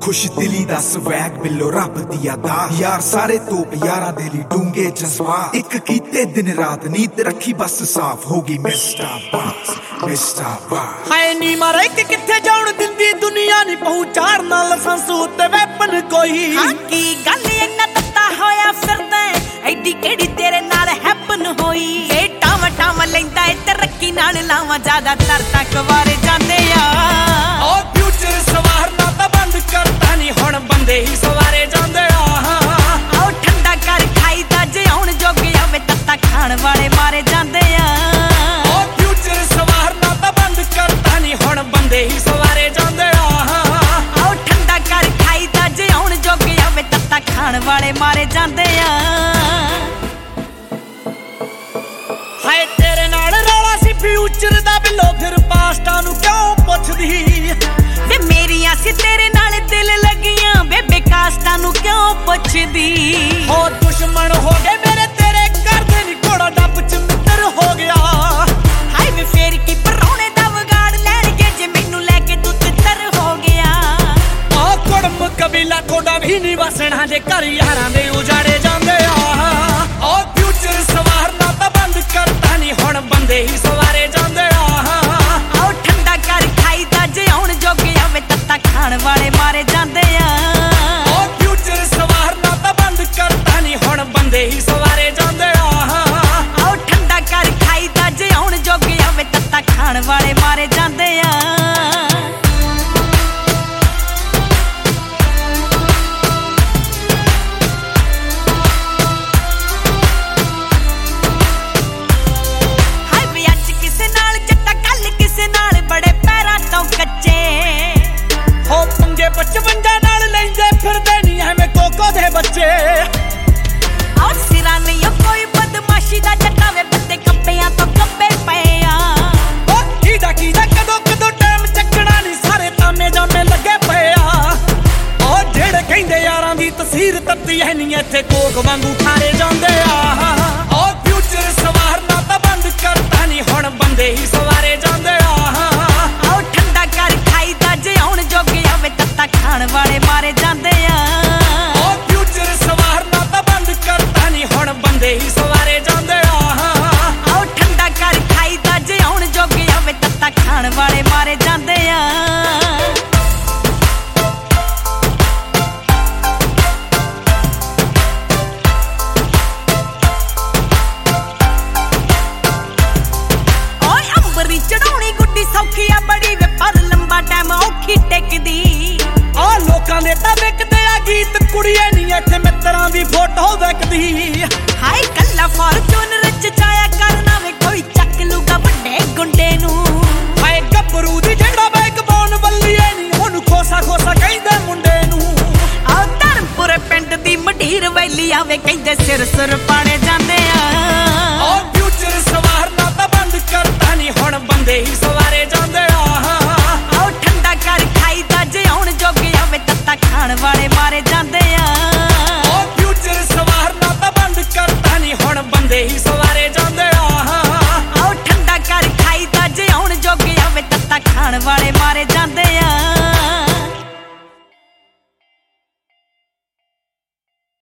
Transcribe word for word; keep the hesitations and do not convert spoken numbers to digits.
खुश दिली दा स्वैग बिलो रब दी अदा यार सारे तोप यारा दे लई डूंगे जज्बात एक कीते दिन रात नींद रखी बस साफ होगी मिस्टर बास मिस्टर बास हाय नी मारे कि किथे जाउण दिंदी दुनिया नी पहुंचार ना लाइसेंस उत्ते वेपन कोई हां की गल इन्ना तत्ता होया फिरदा एडी केड़ी तेरे नाल हैपन होई ए टाव टाव लैंदा ए तरक्की नाल लावा ज्यादा तर तक वारे जांदे आ ओ फ्यूचर सवारना ता बंद करता नी हुण बंदे ही सवारे जांदे आ ओ ठंडा कर खाई दा जे हुण जोगे आवे तत्ता खाण वाले मारे जांदे आ ओ फ्यूचर सवारना ता बंद करता नी हुण बंदे ही सवारे जांदे आ ओ ठंडा कर खाई दा जे हुण जोगे आवे तत्ता खाण वाले मारे जांदे आ हाय तेरे नाल रौला सी फ्यूचर दा बिलो फिर पास्टा नु क्यों पुछदी वे मेरियां सी तेरे नाल दिल लगियां बेबे कास्टा नु क्यों पुछदी हो दुश्मन हो गए मेरे तेरे घर दे नी घोड़ा डब च मित्र हो गया हाय वे फेर की परौणे दा वगाड़ लैणगे जे मैनू लेके तू तितर हो गया आ कुड़म कबीला थोड़ा भी नहीं वसना जे घर यारां दे उजाड़े जांदे आ ओ फ्यूचर सवारना ता बंद करता नी हुण बंदे ही सवारे जांदे आ ओ ठंडा कर खाई दा जे हुण जोगे आवे तत्ता खाण वाले मारे जांदे आ ओ फ्यूचर सवारना ता बंद करता नी हुण बंदे ही सवारे जांदे आ ओ ठंडा कर खाई दा जे हुण जोगे आवे तत्ता खाण वाले मारे जांदे आ पचवंजा नाल लेंदे फिरदे नी एवें कोको दे बच्चे और सिरा नहीं कोई बदमाशी दा जटावे बंदे कंपियां तो कंबे पए आ ओ कीदा कीदा कदों कदों टाइम चकना नी सारे तामे जामे लगे पए आ ओ जेड़े कहंदे यारां दी तस्वीर तत्ती है नी इत्थे कोक वांगू खारे जांदे आ ओ फ्यूचर सवारना ता बंद करता नी हुण बंदे ही सवारे जांदे आ ओ ठंडा कर खाई दा जे हुण जोगे आवे तत्ता खाण वाले मारे जांदे आ ओ फ्यूचर सवारना ता बंद करता नी हुण बंदे ही सवारे जांदे आ ओ ठंडा कर खाई दा जे हुण जोगे आवे तत्ता खाण वाले मारे जांदे आ ओए अंबरी चढ़ाउणी गुड्डी सौखी आ बड़ी वे पर लंबा टाइम औखी टेकदी आ लोकां दे तां विकदे आ गीत कुड़िए नी इत्थे मित्तरां दी फोटो विकदी हाय कल्ला फॉर्चूनर च जाया करना वे कोई ਚੱਕ ਲੂਗਾ ਵੱਡੇ ਗੁੰਡੇ ਨੂੰ ਹਾਏ ਗੱਭਰੂ ਦੀ ਜਿਹੜਾ ਬੈਕ ਬੋਨ ਬੱਲੀਏ ਨੀ ਉਹਨੂੰ ਖੋਸਾ ਖੋਸਾ ਕਹਿੰਦੇ ਮੁੰਡੇ ਨੂੰ ਆ ਧਰਮਪੁਰ ਪਿੰਡ ਦੀ ਮਢੀਰ ਵੈਲੀ ਆਵੇ ਕਹਿੰਦੇ ਸਿਰ ਸੁਰ ਪਾਣੇ ਜਾਂਦੇ ਆ ਓ ਫਿਊਚਰ ਸਵਾਰਨਾ ਤਾਂ ਬੰਦ ਕਰਤਾ ਨੀ ਹੁਣ ਬੰਦੇ ਹੀ ਸਵਾਰੇ ਜਾਂਦੇ ਆ ਓ ਠੰਡਾ ਕਰ ਖਾਈ ਦਾ ਜੇ ਹੁਣ ਜੋਗੇ ਆਵੇ ਤੱਤਾ ਖਾਣ ਵਾਲੇ ਮਾਰੇ ਜਾਂਦੇ ਆ ਓ ਫਿਊਚਰ ਸਵਾਰਨਾ ਤਾਂ ਬੰਦ ਕਰਤਾ ਨੀ ਹੁਣ ਬੰਦੇ ਹੀ